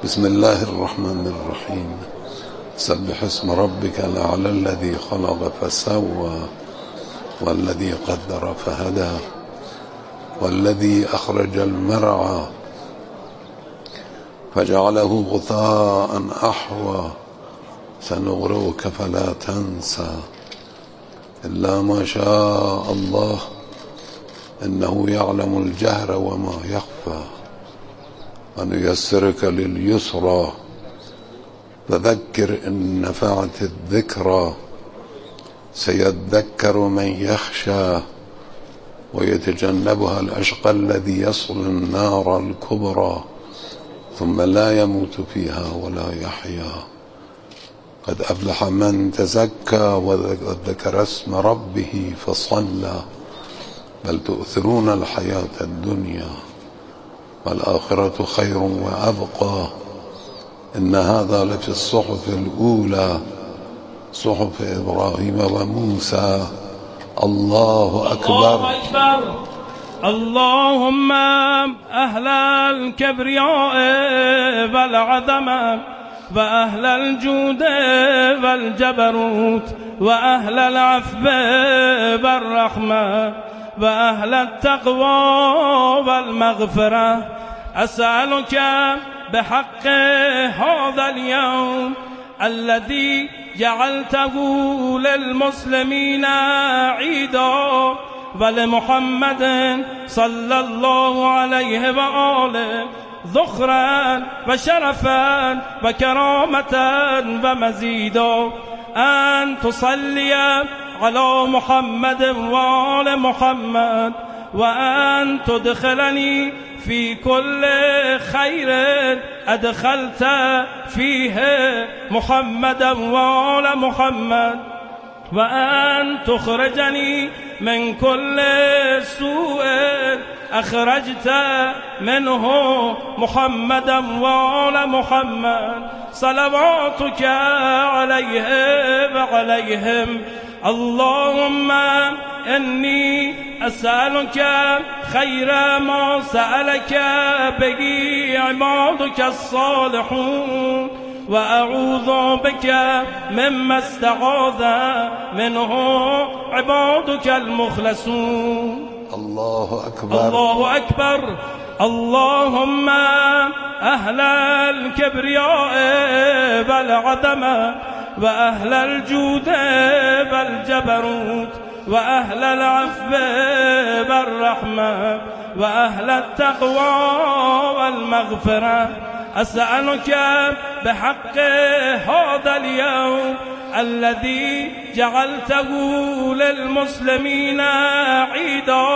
بسم الله الرحمن الرحيم. سبح اسم ربك الأعلى الذي خلق فسوى والذي قدر فهدى والذي أخرج المرعى فجعله غثاء أحوى سنغرقك فلا تنسى إلا ما شاء الله إنه يعلم الجهر وما يخفى ونيسرك لليسرى فذكر إن نفعت الذكرى سيذكر من يخشى ويتجنبها الأشقى الذي يصل النار الكبرى ثم لا يموت فيها ولا يحيا. قد أفلح من تزكى وذكر اسم ربه فصلى بل تؤثرون الحياة الدنيا والآخرة خير وأبقى إن هذا لفي الصحف الأولى صحف إبراهيم وموسى. الله أكبر. اللهم أهل الكبرياء والعظمة وأهل الجود والجبروت وأهل العفو والرحمة وأهل التقوى والمغفرة أسألك بحق هذا اليوم الذي جعلته للمسلمين عيدا ولمحمد صلى الله عليه وآله ذخرا وشرفا وكرامة ومزيدا أن تصلي على محمد وآل محمد وأن تدخلني في كل خير أدخلت فيه محمدا وآل محمد وأن تخرجني من كل سوء أخرجت منه محمدا وآل محمد صلواتك عليه وعليهم. اللهم إني أسألك خير ما سألك به عبادك الصالحون وأعوذ بك مما استعاذ منه عبادك المخلصون. الله أكبر. الله أكبر. اللهم أهل الكبرياء والعظمة وأهل الجود والجبروت وأهل العفو والرحمة وأهل التقوى والمغفرة أسألك بحق هذا اليوم الذي جعلته للمسلمين عيدا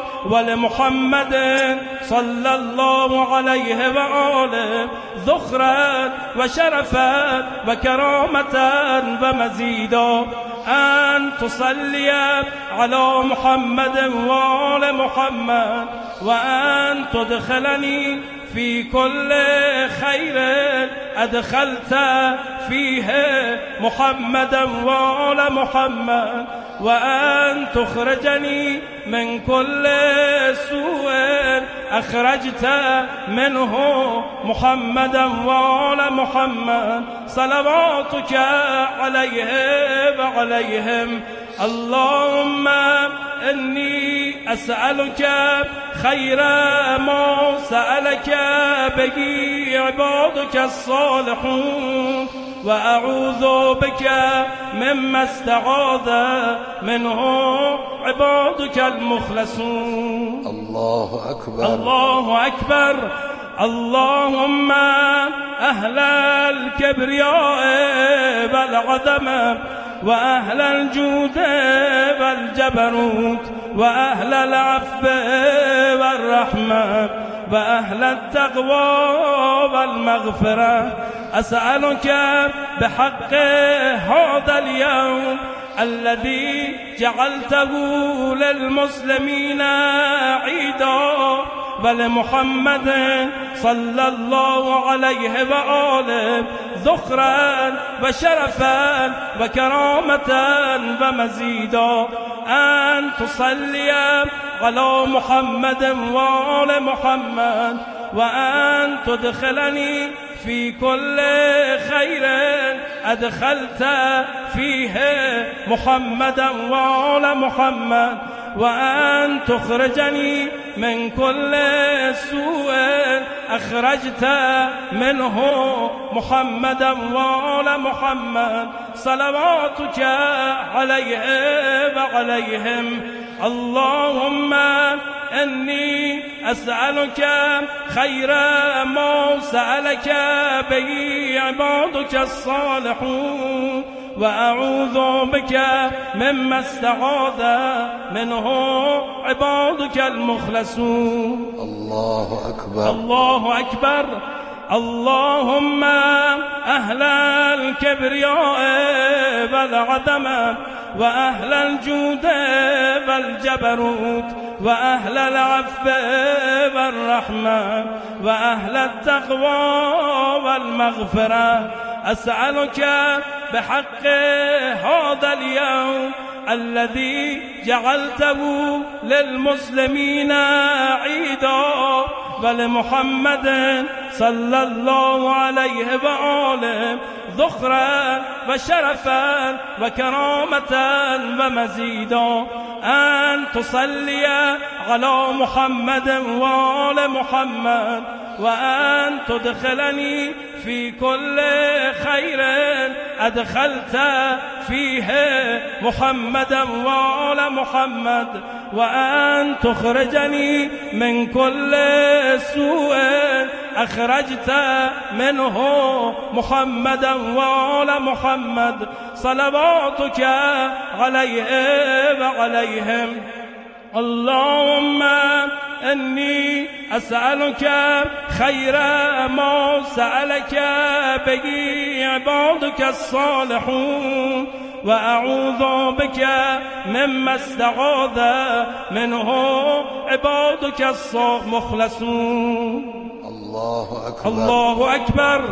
ولمحمد صلى الله عليه وآله ذخرا وشرفا وكرامة ومزيدا أن تصلي على محمد وآل محمد وأن تدخلني في كل خير أدخلت فيه محمدا وآل محمد وأن تخرجني من كل سوء أخرجت منه محمدا وآل محمد صلواتك عليه وعليهم. اللهم إني أسألك خير ما سألك به عبادك الصالحون وأعوذ بك مما استعاذ منه عبادك المخلصون. الله أكبر. الله أكبر. اللهم أهل الكبرياء والعظمة وأهل الجود والجبروت وأهل العفو والرحمة وأهل التقوى والمغفرة أسألك بحق هذا اليوم الذي جعلته للمسلمين عيدا ولمحمد صلى الله عليه وآله ذخرا وشرفا وكرامة ومزيدا أن تصلي على محمد وآل محمد وأن تدخلني في كل خير أدخلت فيه محمدا وآل محمد، وأن تخرجني من كل سوء أخرجت منه محمدا وآل محمد، صلواتك عليه وعليهم. اللهم إني أسألك خير ما سألك به عبادك الصالحون، وأعوذ بك مما استعاذ منه عبادك المخلصون. الله أكبر الله أكبر. اللهم أهل الكبرياء والعظمة، وأهل الجود والجبروت، وأهل العفو والرحمة، وأهل التقوى والمغفرة، أسألك بحق هذا اليوم الذي جعلته للمسلمين عيدا، ولمحمد صلى الله عليه وآله ذخرا وشرفا وكرامة ومزيدا، أن تصلي على محمد وآل محمد، وأن تدخلني في كل خير أدخلت فيه محمدا وآل محمد، وأن تخرجني من كل سوء أخرجت منه محمدا وآل محمد، صلواتك عليه وعليهم. اللهم إني أسألك خير ما سألك به عبادك الصالحون، وأعوذ بك مما استعاذ منه عبادك المخلصون. الله أكبر الله أكبر.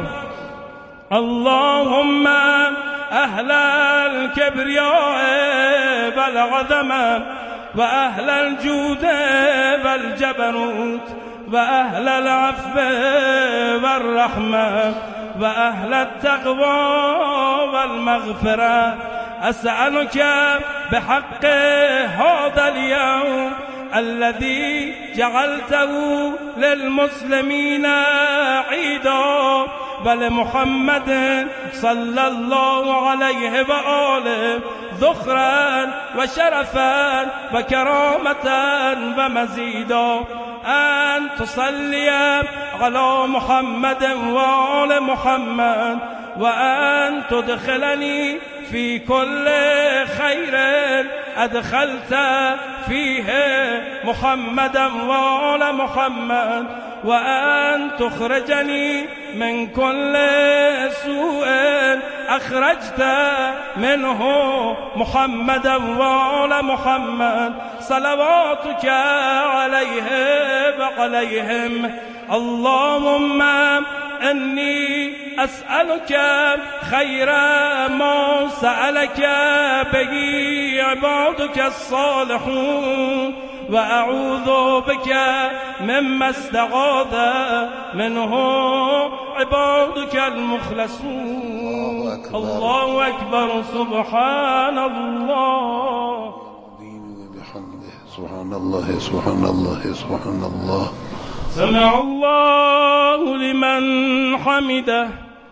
اللهم أهل الكبرياء والعظمة، وأهل الجود والجبروت، وأهل العفو والرحمة، وأهل التقوى والمغفرة، أسألك بحق هذا اليوم الذي جعلته للمسلمين عيدا، ولمحمد صلى الله عليه وآله ذخرا وشرفا وكرامة ومزيدا، أن تصلي على محمد وآل محمد، وأن تدخلني في كل خير أدخلت فيه محمدا وآل محمد، وأن تخرجني من كل سوء أخرجت منه محمدا وآل محمد، صلواتك عليه وعليهم. اللهم إني أسألك خير ما سألك به عبادك الصالحون، وأعوذ بك مما استعاذ منه عبادك المخلصون. الله أكبر. سبحان الله وبحمده. سبحان الله سبحان الله سبحان الله. سمع الله لمن حمده.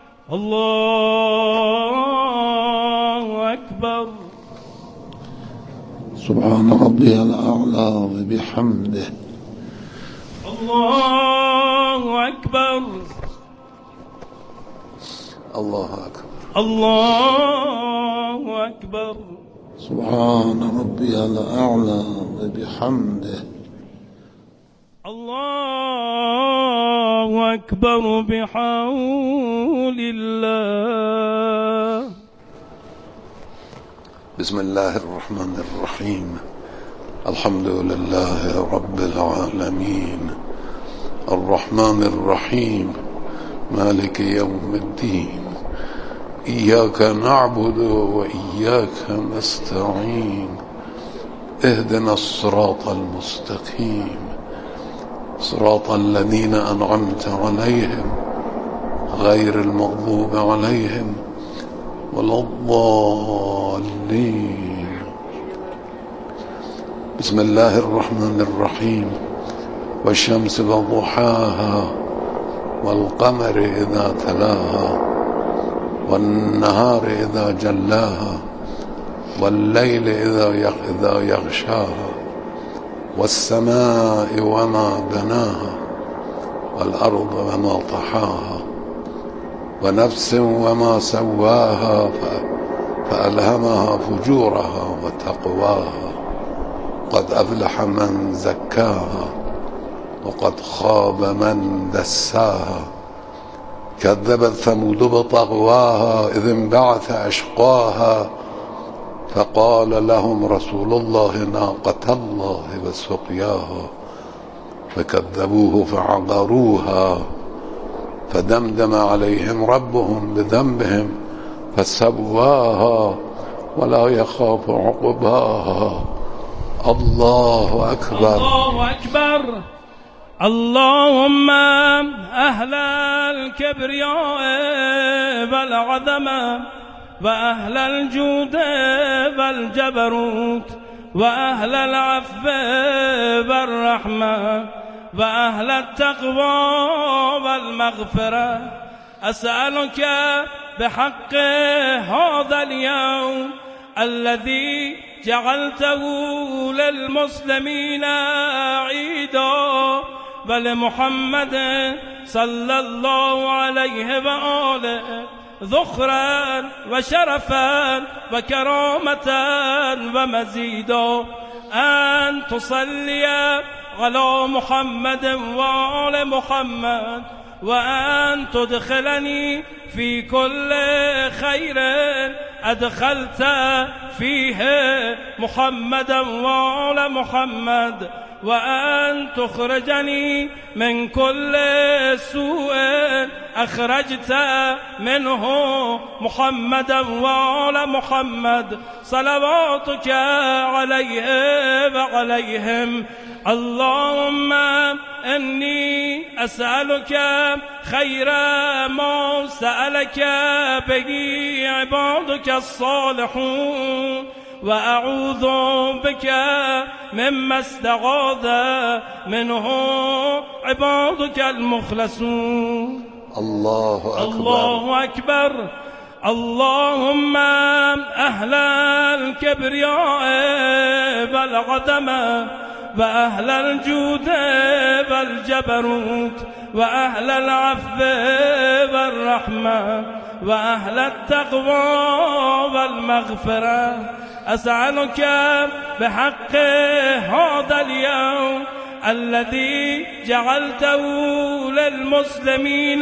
الله أكبر. سبحان ربي الأعلى وبحمده. الله أكبر. الله أكبر. الله أكبر. سبحان ربي الأعلى وبحمده. الله أكبر بحول الله. بسم الله الرحمن الرحيم. الحمد لله رب العالمين، الرحمن الرحيم، مالك يوم الدين، إياك نعبد وإياك نستعين، اهدنا الصراط المستقيم، صراط الذين أنعمت عليهم غير المغضوب عليهم ولا الضالين. بسم الله الرحمن الرحيم. والشمس وضحاها والقمر إذا تلاها والنهار إذا جلاها والليل إذا يغشاها والسماء وما بناها والأرض وما طحاها ونفس وما سواها فألهمها فجورها وتقواها. قد أفلح من زكاها وقد خاب من دساها. كذبت ثمود بطغواها إذ انبعث أشقاها فقال لهم رسول الله ناقة الله وسقياها فكذبوه فعقروها فدمدم عليهم ربهم بذنبهم فسواها ولا يخاف عقباها. الله أكبر. الله أكبر. اللهم أهل الكبرياء والعظمة وأهل الجود والجبروت وأهل العفو والرحمة وأهل التقوى والمغفرة أسألك بحق هذا اليوم الذي جعلته للمسلمين عيدا ولمحمد صلى الله عليه وآله ذخرا وشرفا وكرامة ومزيدا أن تصلي على محمد وآل محمد وأن تدخلني في كل خير أدخلت فيه محمدا وآل محمد وأن تخرجني من كل سوء أخرجت منه محمدا وآل محمد صلواتك عليه وعليهم. اللهم إني أسألك خير ما سألك به عبادك الصالحون وأعوذ بك مما استعاذ منه عبادك المخلصون. الله أكبر. الله أكبر. اللهم أهل الكبرياء والعظمة وأهل الجود والجبروت وأهل العفو والرحمة وأهل التقوى والمغفرة أسألك بحق هذا اليوم الذي جعلته للمسلمين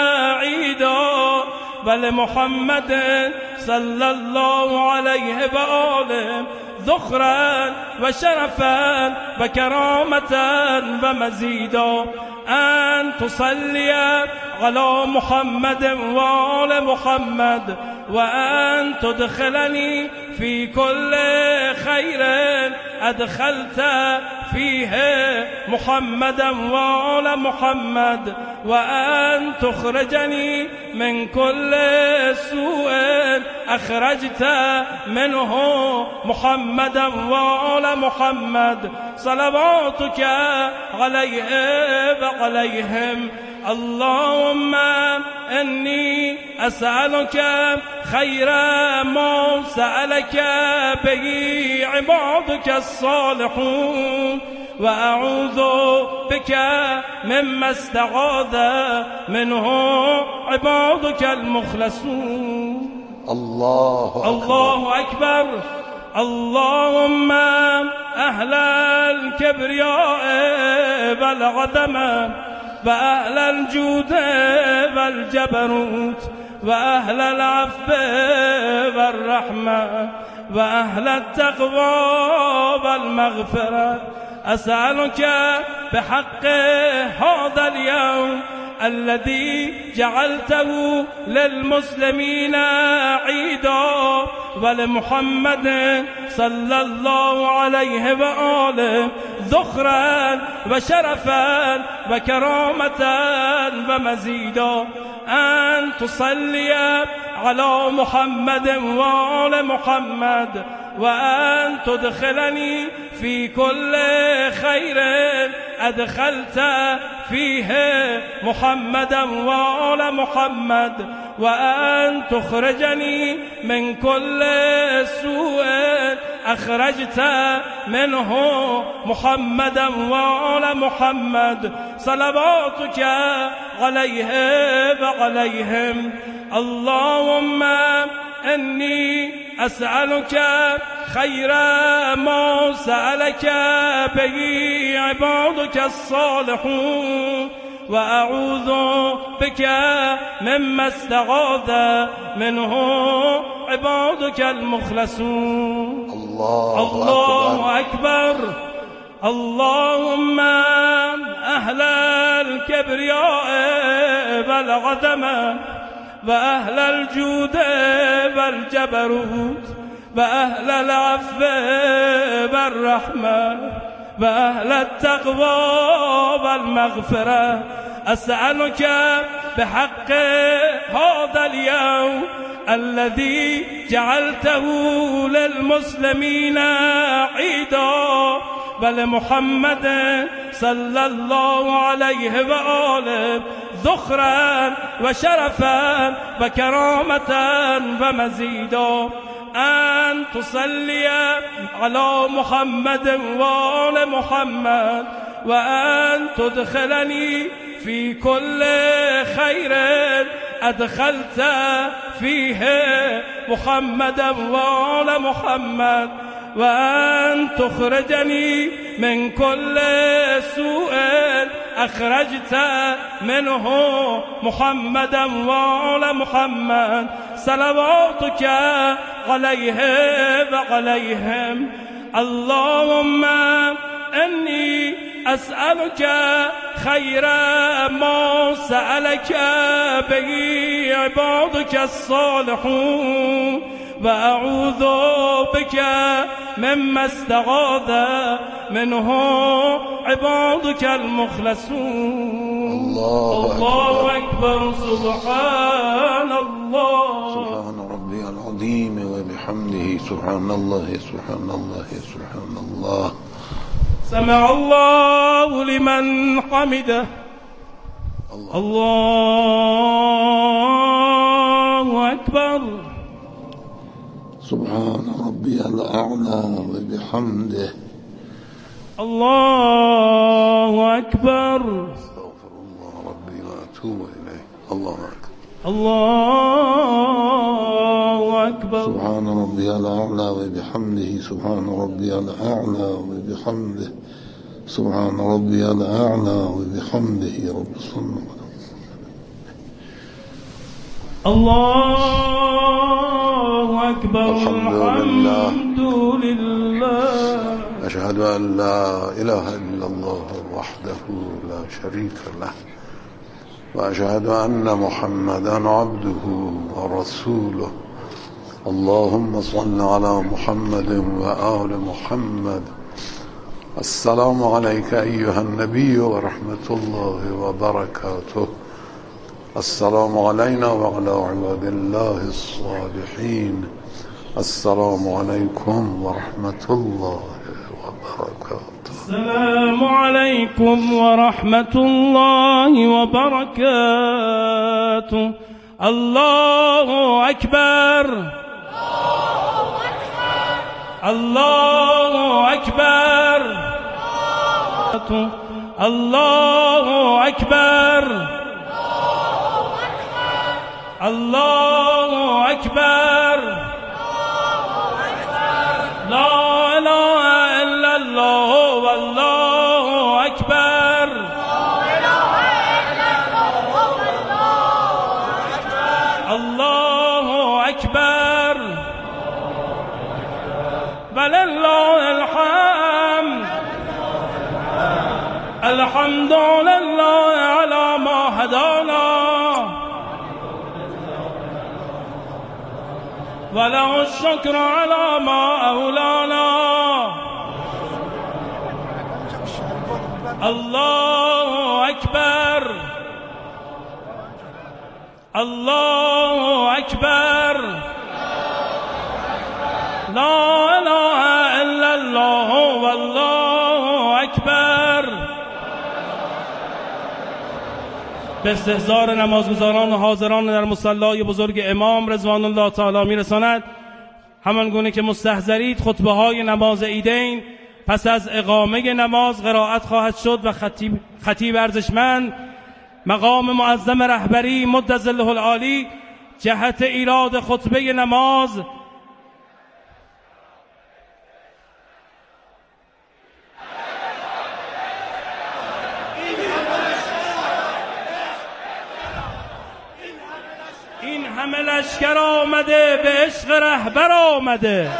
عيدا ولمحمد صلى الله عليه وآله ذخرا وشرفا وكرامة ومزيدا أن تصلي على محمد وآل محمد وأن تدخلني في كل خير أدخلت فيه محمدا وآل محمد وأن تخرجني من كل سوء أخرجت منه محمدا وآل محمد صلواتك عليه وعليهم. اللهم إني أسألك خير ما سألك به عبادك الصالحون وأعوذ بك مما استعاذ منه عبادك المخلصون. الله أكبر. الله أكبر. اللهم أهل الكبرياء والعظمة وأهل الجود والجبروت وأهل العفو والرحمة وأهل التقوى والمغفرة أسألك بحق هذا اليوم الذي جعلته للمسلمين عيدا ولمحمد صلى الله عليه وآله ذخرا وشرفا وكرامة ومزيدا أن تصلي على محمد وآل محمد، وأن تدخلني في كل خير أدخلت فيه محمدا وآل محمد، وأن تخرجني من كل سوء أخرجت منه محمدا وآل محمد، صلواتك عليه وعليهم. اللهم إني أسألك خير ما سألك به عبادك الصالحون، وأعوذ بك مما استغاث منه عبادك المخلصون. الله أكبر. اللهم أهل الكبرياء والعظمة، وأهل الجود والجبروت، وأهل العفو والرحمة، وأهل التقوى والمغفرة، أسألك بحق هذا اليوم الذي جعلته للمسلمين عيدا، ولمحمد صلى الله عليه وآله ذخرا وشرفا وكرامة ومزيدا، أن تصلي على محمد وآل محمد، وأن تدخلني في كل خير أدخلت فيه محمدا وآل محمد، وأن تخرجني من كل سوء أخرجت منه محمدا وآل محمد، صلواتك عليه وعليهم. اللهم إني أسألك خير ما سألك به عبادك الصالحون، وأعوذ بك مما استغاث منه عبادك المخلصون. الله أكبر. سبحان الله. سبحان ربي العظيم وبحمده. سبحان الله سبحان الله سبحان الله. سمع الله لمن حمده. الله أكبر. سبحان ربي الأعلى وبحمده. الله أكبر. استغفر الله ربي وأتوب إليه. الله أكبر. الله أكبر. سبحان ربي الأعلى وبحمده. سبحان ربي الأعلى وبحمده. سبحان ربي الأعلى وبحمده. رب الصمد. الله أكبر. الحمد لله. أشهد أن لا إله إلا الله وحده لا شريك له، وأشهد أن محمدا عبده ورسوله. اللهم صل على محمد وآل محمد. السلام عليك أيها النبي ورحمة الله وبركاته. السلام علينا وعلى عباد الله الصالحين. السلام عليكم ورحمة الله وبركاته. السلام عليكم ورحمة الله وبركاته. الله أكبر. الله أكبر. الله أكبر. الله أكبر. لا إله إلا الله والله أكبر. الله أكبر. ولله الحمد. الحمد لله على ما هدانا، وله الشكر على ما أولانا. الله أكبر. الله اکبر لا اله الا الله والله اکبر. به استحضار نمازگزاران و حاضران در مصلی بزرگ امام رضوان الله تعالی میرساند. همان گونه که مستحضرید خطبه های نماز عیدین پس از اقامه نماز قرائت خواهد شد و خطیب ارزشمند مقام معظم رهبری مد ظله العالی جهت ایراد خطبه نماز این همه لشکر آمده به عشق رهبر آمده.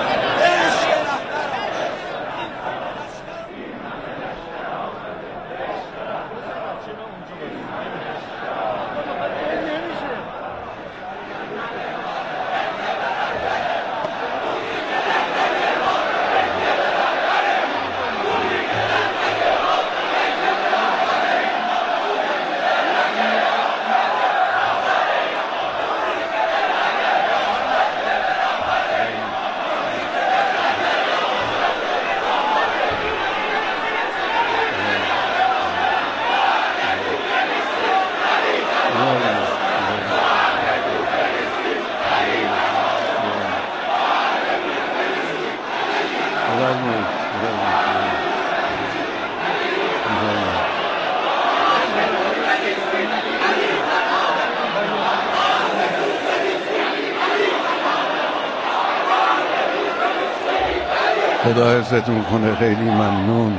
خدا حفظتون کنه. خیلی ممنون.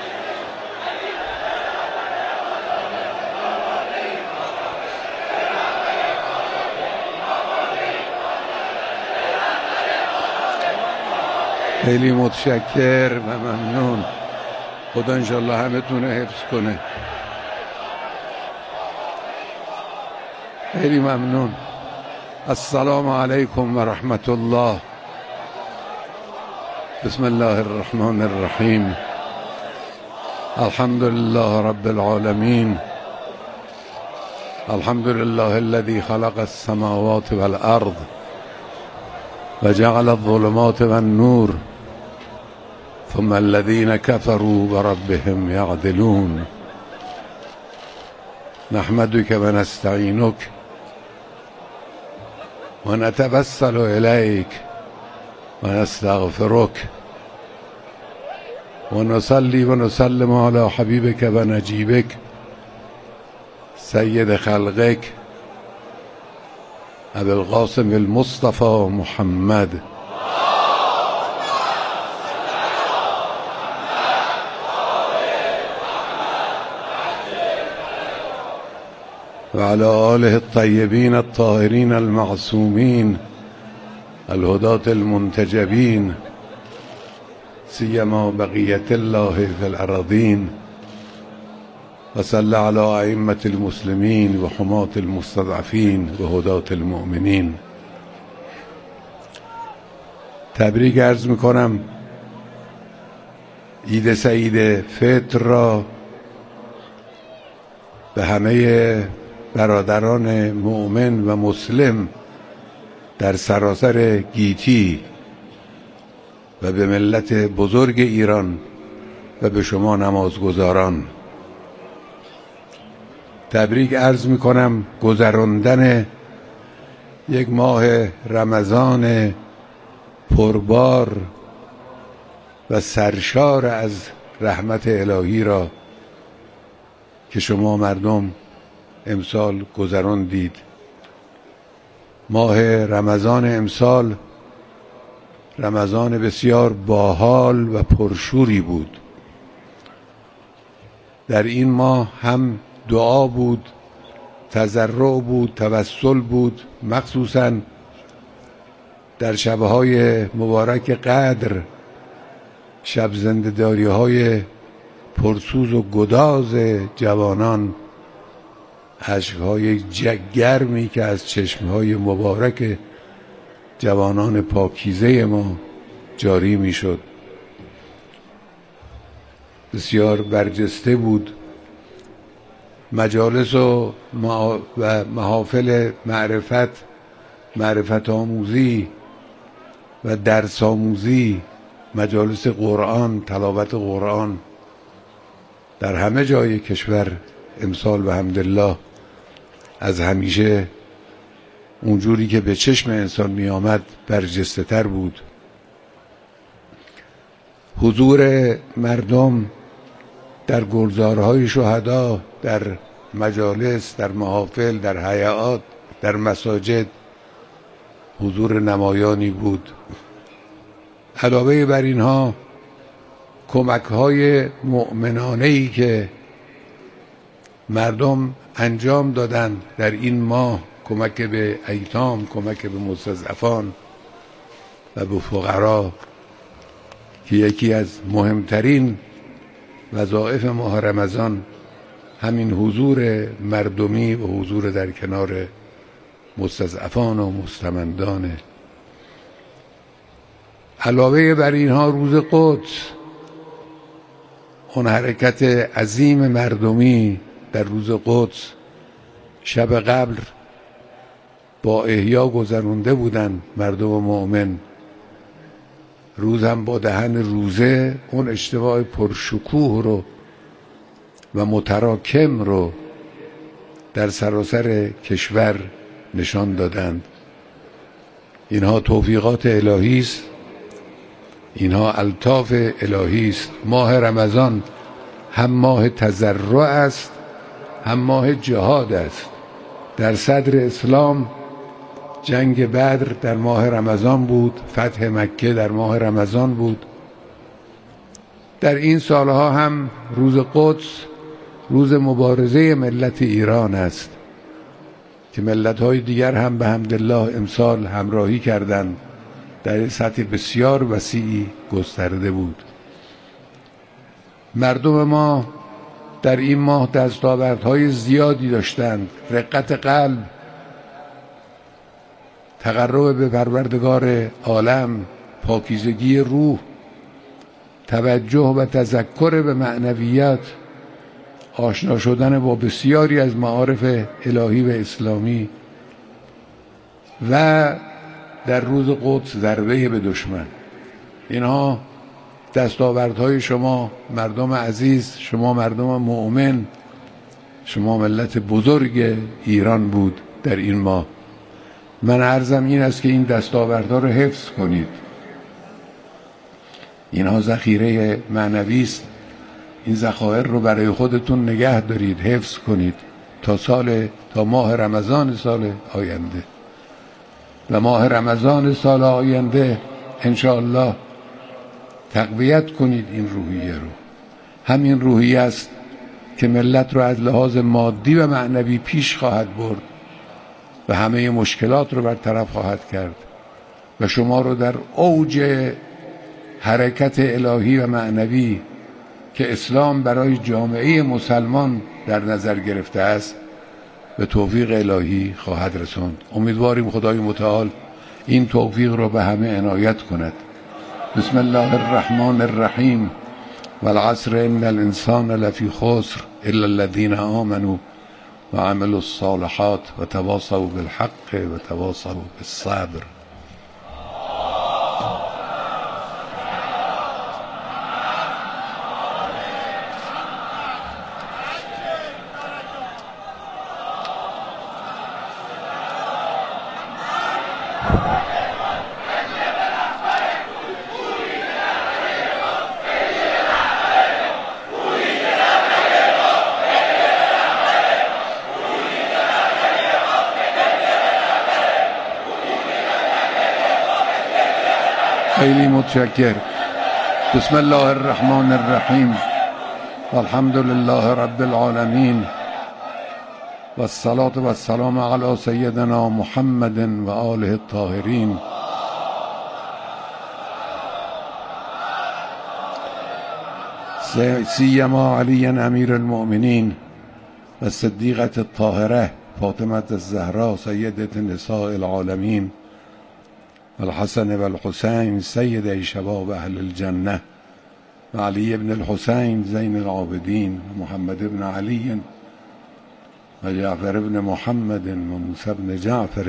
خیلی متشکر و ممنون. خدا انشالله همه تونه حفظ کنه. خیلی ممنون. السلام علیکم و رحمت الله. بسم الله الرحمن الرحیم. الحمد لله رب العالمین. الحمد لله الذي خلق السماوات والارض وجعل الظلمات والنور ثم الذين كفروا بربهم يعدلون. نحمدك ونستعينك ونتوسل إليك ونستغفرك ونصلي ونسلم على حبيبك ونجيبك سيد خلقك أبي القاسم المصطفى محمد وعلى آله الطيبين الطاهرين المعصومين الهداة المنتجبين سيما بقية الله في الأراضين وصلى على أئمة المسلمين وحماة المستضعفين وهداة المؤمنين. تبریک عرض میکنم عید سعید فطر را به همه برادران مؤمن و مسلم در سراسر گیتی و به ملت بزرگ ایران و به شما نمازگزاران. تبریک عرض میکنم گذراندن یک ماه رمضان پربار و سرشار از رحمت الهی را که شما مردم امسال گذراندید. ماه رمضان امسال رمضان بسیار باحال و پرشوری بود. در این ماه هم دعا بود، تضرع بود، توسل بود، مخصوصا در شبهای مبارک قدر، شب زنده‌داری های پرسوز و گداز جوانان، اشک‌های گرمی که از چشمهای مبارک جوانان پاکیزه ما جاری میشد بسیار برجسته بود مجالس و محافل معرفت آموزی و درس آموزی، مجالس قرآن، تلاوت قرآن در همه جای کشور امسال به حمدالله از همیشه اونجوری که به چشم انسان می آمد برجسته تر بود. حضور مردم در گلزارهای شهدا، در مجالس، در محافل، در هیئات، در مساجد حضور نمایانی بود. علاوه بر اینها کمک‌های مؤمنانه‌ای که مردم انجام دادند در این ماه، کمک به ایتام، کمک به مستضعفان و به فقرا، که یکی از مهمترین وظایف ماه رمضان همین حضور مردمی و حضور در کنار مستضعفان و مستمندانه. علاوه بر اینها روز قدس، اون حرکت عظیم مردمی در روز قدس شب قبل با احیا گذرونده بودن مردم مؤمن. روز هم با دهن روزه اون اجتماع پرشکوه رو و متراکم رو در سراسر کشور نشان دادند. اینها توفیقات الهی است، اینها الطاف الهی است. ماه رمضان هم ماه تضرع است، هم ماه جهاد است. در صدر اسلام جنگ بدر در ماه رمضان بود، فتح مکه در ماه رمضان بود. در این سالها هم روز قدس روز مبارزه ملت ایران است که ملت‌های دیگر هم به حمدالله امسال همراهی کردند. در سطح بسیار وسیعی گسترده بود. مردم ما در این ماه دستاوردهای زیادی داشتند. رقت قلب، تقرب به پروردگار عالم، پاکیزگی روح، توجه و تذکر به معنویات، آشنا شدن با بسیاری از معارف الهی و اسلامی و در روز قدس ضربه به دشمن. اینها دستاوردهای شما مردم عزیز، شما مردم مؤمن، شما ملت بزرگ ایران بود در این ماه. من عرضم این است که این دستاوردها رو حفظ کنید. اینها ذخیره معنوی است. این ذخایر رو برای خودتون نگه دارید، حفظ کنید تا ماه رمضان سال آینده. و ماه رمضان سال آینده انشاءالله تقویت کنید این روحیه رو. همین روحیه است که ملت رو از لحاظ مادی و معنوی پیش خواهد برد و همه مشکلات رو برطرف خواهد کرد و شما رو در اوج حرکت الهی و معنوی که اسلام برای جامعه مسلمان در نظر گرفته است به توفیق الهی خواهد رساند. امیدواریم خدای متعال این توفیق رو به همه عنایت کند. بسم الله الرحمن الرحیم والعصر ان الانسان لفی خسر الا الذين آمنوا وعملوا الصالحات وتواصوا بالحق وتواصوا بالصبر. خیلی متشکر. بسم الله الرحمن الرحیم والحمد لله رب العالمین والصلاة والسلام علی سیدنا محمد و آله الطاهرین. سیما علی امیر المؤمنین و صدیقة الطاهره فاطمة الزهراء سیدة نساء العالمین والحسن والحسین سید شباب اهل الجنه و علی بن الحسین زین العابدین و محمد بن علی و جعفر ابن محمد و موسی ابن جعفر